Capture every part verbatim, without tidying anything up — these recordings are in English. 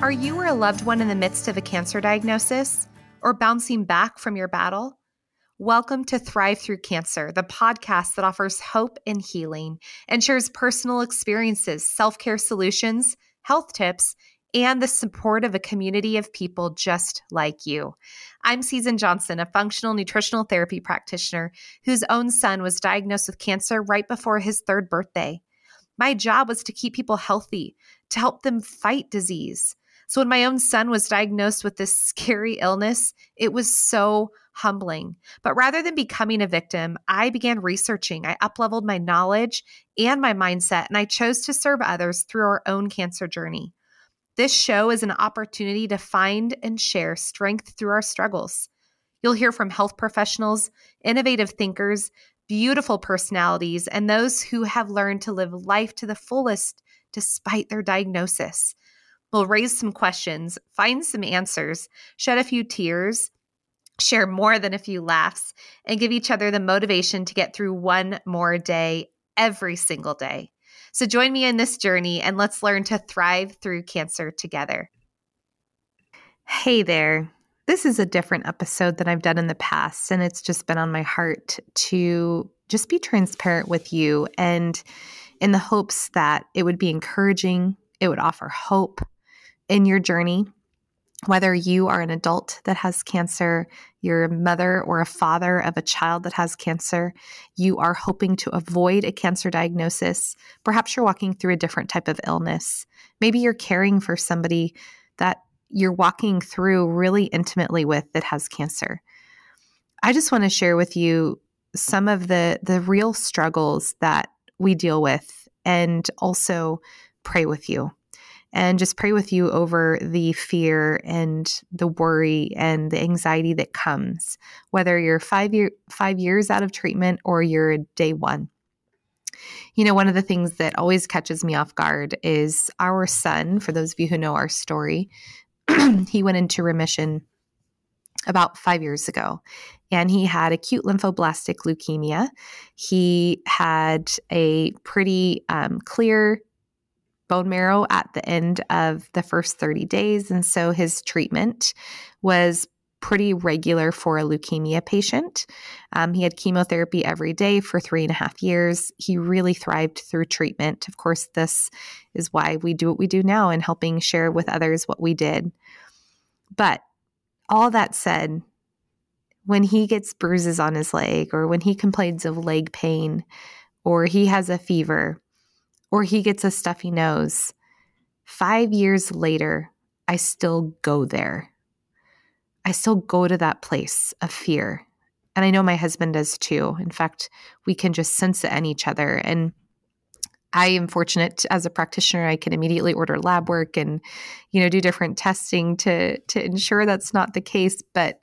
Are you or a loved one in the midst of a cancer diagnosis or bouncing back from your battle? Welcome to Thrive Through Cancer, the podcast that offers hope and healing and shares personal experiences, self-care solutions, health tips, and the support of a community of people just like you. I'm Susan Johnson, a functional nutritional therapy practitioner whose own son was diagnosed with cancer right before his third birthday. My job was to keep people healthy, to help them fight disease. So when my own son was diagnosed with this scary illness, it was so humbling. But rather than becoming a victim, I began researching. I upleveled my knowledge and my mindset, and I chose to serve others through our own cancer journey. This show is an opportunity to find and share strength through our struggles. You'll hear from health professionals, innovative thinkers, beautiful personalities, and those who have learned to live life to the fullest despite their diagnosis. We'll raise some questions, find some answers, shed a few tears, share more than a few laughs, and give each other the motivation to get through one more day every single day. So join me in this journey and let's learn to thrive through cancer together. Hey there. This is a different episode than I've done in the past, and it's just been on my heart to just be transparent with you, and in the hopes that it would be encouraging, it would offer hope in your journey. Whether you are an adult that has cancer, you're a mother or a father of a child that has cancer, you are hoping to avoid a cancer diagnosis. Perhaps you're walking through a different type of illness. Maybe you're caring for somebody that you're walking through really intimately with that has cancer. I just want to share with you some of the, the real struggles that we deal with, and also pray with you. And just pray with you over the fear and the worry and the anxiety that comes, whether you're five year, five years out of treatment or you're day one. You know, one of the things that always catches me off guard is our son, for those of you who know our story, he went into remission about five years ago, and he had acute lymphoblastic leukemia. He had a pretty um, clear bone marrow at the end of the first thirty days. And so his treatment was pretty regular for a leukemia patient. Um, he had chemotherapy every day for three and a half years. He really thrived through treatment. Of course, this is why we do what we do now and helping share with others what we did. But all that said, when he gets bruises on his leg, or when he complains of leg pain, or he has a fever, or he gets a stuffy nose, five years later, I still go there. I still go to that place of fear. And I know my husband does too. In fact, we can just sense it in each other. And I am fortunate as a practitioner, I can immediately order lab work and, you know, do different testing to, to ensure that's not the case. But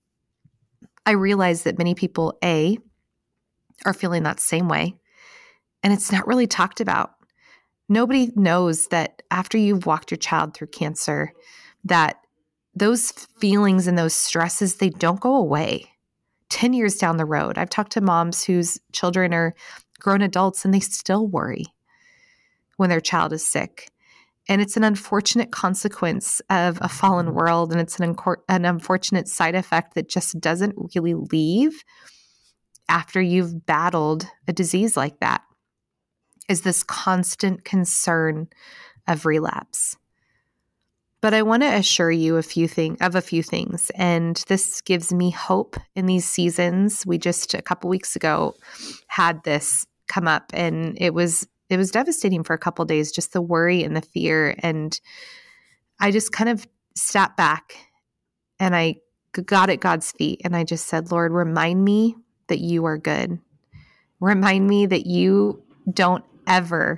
I realize that many people, A, are feeling that same way. And it's not really talked about. Nobody knows that after you've walked your child through cancer, that those feelings and those stresses, they don't go away ten years down the road. I've talked to moms whose children are grown adults and they still worry when their child is sick. And it's an unfortunate consequence of a fallen world, and it's an, uncor- an unfortunate side effect that just doesn't really leave after you've battled a disease like that, is this constant concern of relapse. But I want to assure you a few thing, of a few things, and this gives me hope in these seasons. We just a couple weeks ago had this come up, and it was it was devastating for a couple of days, just the worry and the fear. And I just kind of stepped back and I got at God's feet, and I just said, Lord, remind me that you are good. Remind me that you don't ever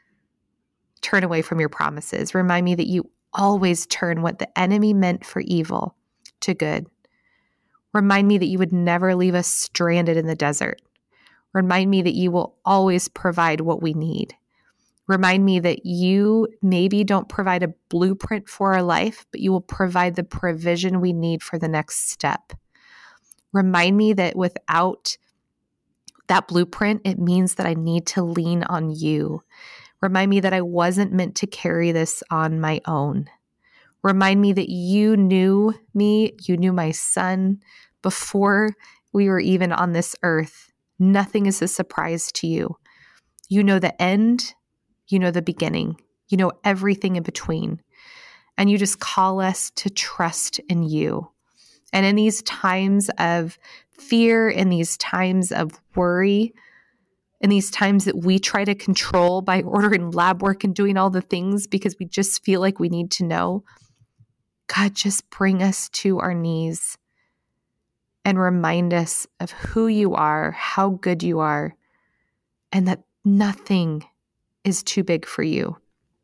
turn away from your promises. Remind me that you always turn what the enemy meant for evil to good. Remind me that you would never leave us stranded in the desert. Remind me that you will always provide what we need. Remind me that you maybe don't provide a blueprint for our life, but you will provide the provision we need for the next step. Remind me that without that blueprint, it means that I need to lean on you. Remind me that I wasn't meant to carry this on my own. Remind me that you knew me, you knew my son before we were even on this earth. Nothing is a surprise to you. You know the end, you know the beginning, you know everything in between. And you just call us to trust in you. And in these times of fear, in these times of worry, in these times that we try to control by ordering lab work and doing all the things because we just feel like we need to know, God, just bring us to our knees and remind us of who you are, how good you are, and that nothing is too big for you.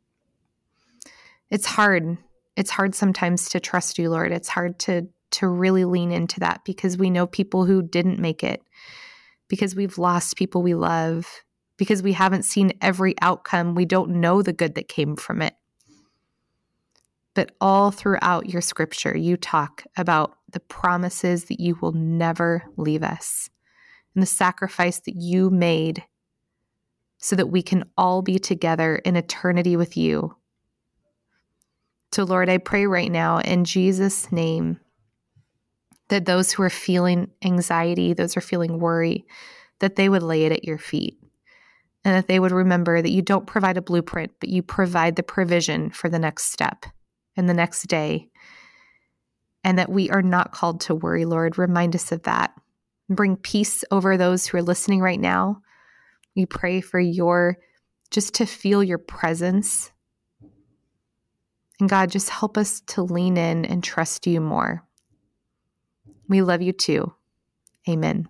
It's hard. It's hard sometimes to trust you, Lord. It's hard to, to really lean into that because we know people who didn't make it, because we've lost people we love, because we haven't seen every outcome. We don't know the good that came from it. But all throughout your scripture, you talk about the promises that you will never leave us and the sacrifice that you made so that we can all be together in eternity with you. So, Lord, I pray right now in Jesus' name that those who are feeling anxiety, those who are feeling worry, that they would lay it at your feet and that they would remember that you don't provide a blueprint, but you provide the provision for the next step and the next day, and that we are not called to worry, Lord. Remind us of that. Bring peace over those who are listening right now. We pray for your, just to feel your presence. And God, just help us to lean in and trust you more. We love you too. Amen.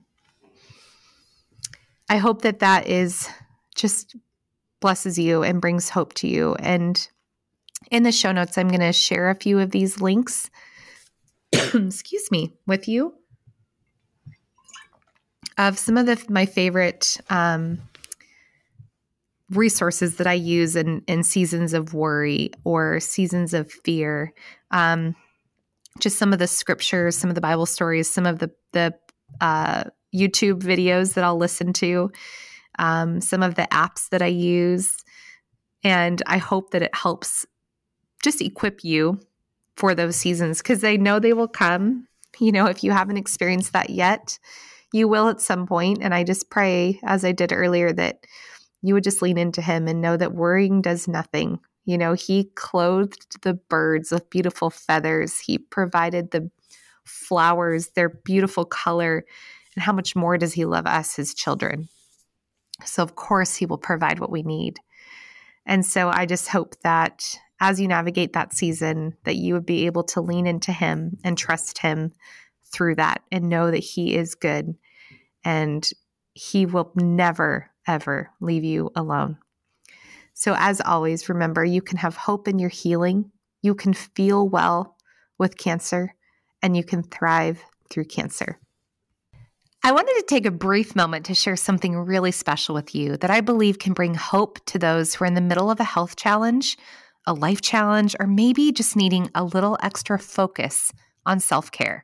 I hope that that is just blesses you and brings hope to you. And in the show notes, I'm going to share a few of these links, excuse me, with you of some of the, my favorite um, resources that I use in, in seasons of worry or seasons of fear. Um, just some of the scriptures, some of the Bible stories, some of the, the uh, YouTube videos that I'll listen to, um, some of the apps that I use. And I hope that it helps just equip you for those seasons, because I know they will come. You know, if you haven't experienced that yet, you will at some point. And I just pray, as I did earlier, that you would just lean into him and know that worrying does nothing. You know, he clothed the birds with beautiful feathers. He provided the flowers, their beautiful color. And how much more does he love us, his children? So of course he will provide what we need. And so I just hope that as you navigate that season, that you would be able to lean into him and trust him through that and know that he is good and he will never, ever leave you alone. So as always, remember, you can have hope in your healing. You can feel well with cancer, and you can thrive through cancer. I wanted to take a brief moment to share something really special with you that I believe can bring hope to those who are in the middle of a health challenge, a life challenge, or maybe just needing a little extra focus on self-care.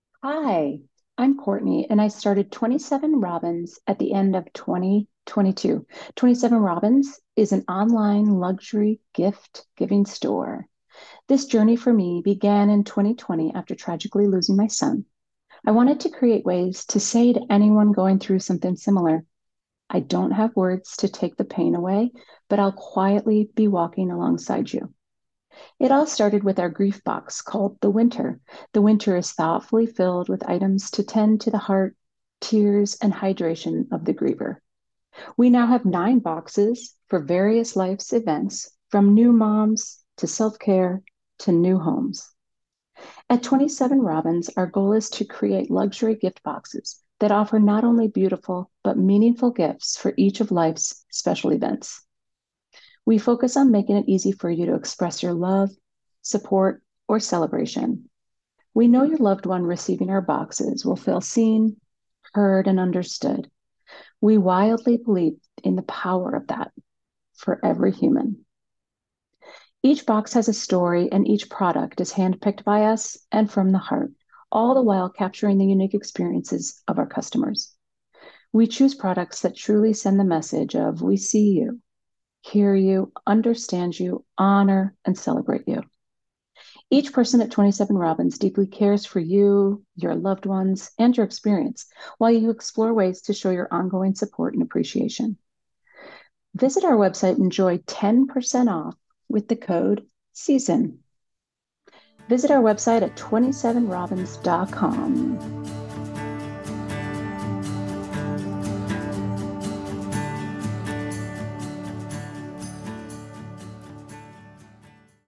Hi, I'm Courtney, and I started twenty-seven Robins at the end of twenty twenty-two. twenty-seven Robins is an online luxury gift giving store. This journey for me began in twenty twenty after tragically losing my son. I wanted to create ways to say to anyone going through something similar, I don't have words to take the pain away, but I'll quietly be walking alongside you. It all started with our grief box called The Winter. The Winter is thoughtfully filled with items to tend to the heart, tears, and hydration of the griever. We now have nine boxes for various life's events, from new moms to self-care to new homes. At twenty-seven Robins, our goal is to create luxury gift boxes that offer not only beautiful, but meaningful gifts for each of life's special events. We focus on making it easy for you to express your love, support, or celebration. We know your loved one receiving our boxes will feel seen, heard, and understood. We wildly believe in the power of that for every human. Each box has a story, and each product is handpicked by us and from the heart, all the while capturing the unique experiences of our customers. We choose products that truly send the message of we see you, hear you, understand you, honor, and celebrate you. Each person at twenty-seven Robins deeply cares for you, your loved ones, and your experience while you explore ways to show your ongoing support and appreciation. Visit our website and enjoy ten percent off with the code SEASON. Visit our website at twenty-seven robins dot com.